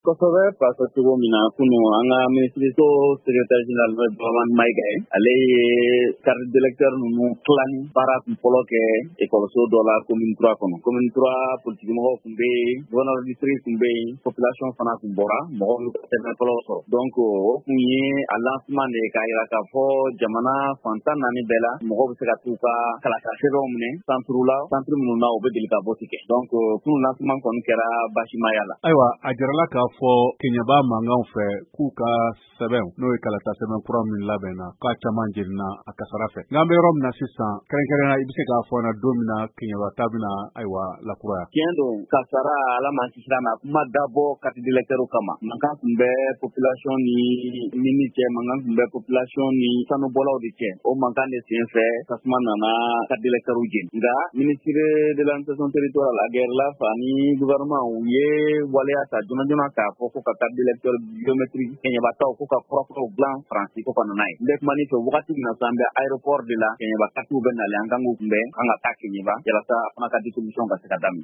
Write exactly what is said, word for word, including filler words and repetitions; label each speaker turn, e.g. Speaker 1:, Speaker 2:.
Speaker 1: kosɛbɛ parce que cogo min na kunun an ka ministre secrétaire général Dramane Maïga ale ye carte d'électeur ninnu tilani baara kun fɔlɔ kɛ école dɔ la commune trois kɔnɔ commune trois politique mɔgɔw kun bɛ yen gouverneur district kun bɛ yen population fana kun bɔra mɔgɔw y'u ka sɛbɛn fɔlɔ sɔrɔ donc o kun ye a lancement de ye k'a jira k'a fɔ jamana fan tan naani bɛɛ la mɔgɔw bɛ se ka t'u ka kalata sɛbɛnw minɛ centre la centre minnu na u bɛ deli ka vote kɛ donc kunun lancement kɔni kɛra basimaya la.
Speaker 2: Ayiwa a jirala k'a fɔ keɲɛba mankanw fɛ k'u ka sɛbɛn n'o ye kalata sɛbɛn kura min labɛnna k'a caman jenina a kasara fɛ n'an bɛ yɔrɔ min na sisan kɛrɛnkɛrɛnna i bɛ se k'a fɔ na don min na keɲɛba ta bɛna ayiwa lakuraya.
Speaker 1: Tiɲɛ don kasara ala man kisira na kuma dabɔ carte d'électeur kama mankan tun bɛ population ni mini cɛ mankan tun bɛ population ni sanubɔlaw de cɛ o mankan de sen fɛ tasuma nana carte d'électeur jeni nka ministre de l'administration territoriale a gɛrɛla fa ni gouvernement u ye waleya ta joona joona k'a fɔ ko ka carte d'électeur biométrique keɲɛbataw ko ka furafuraw dilan faransi ko ka nana ye n bɛ kuma ni fɛ wagati min na sisan an bɛ aéroport de la keɲɛba carte bɛ nalen an kan k'u kunbɛn an ka taa keɲɛba walasa a fana ka distribution ka se ka daminɛ.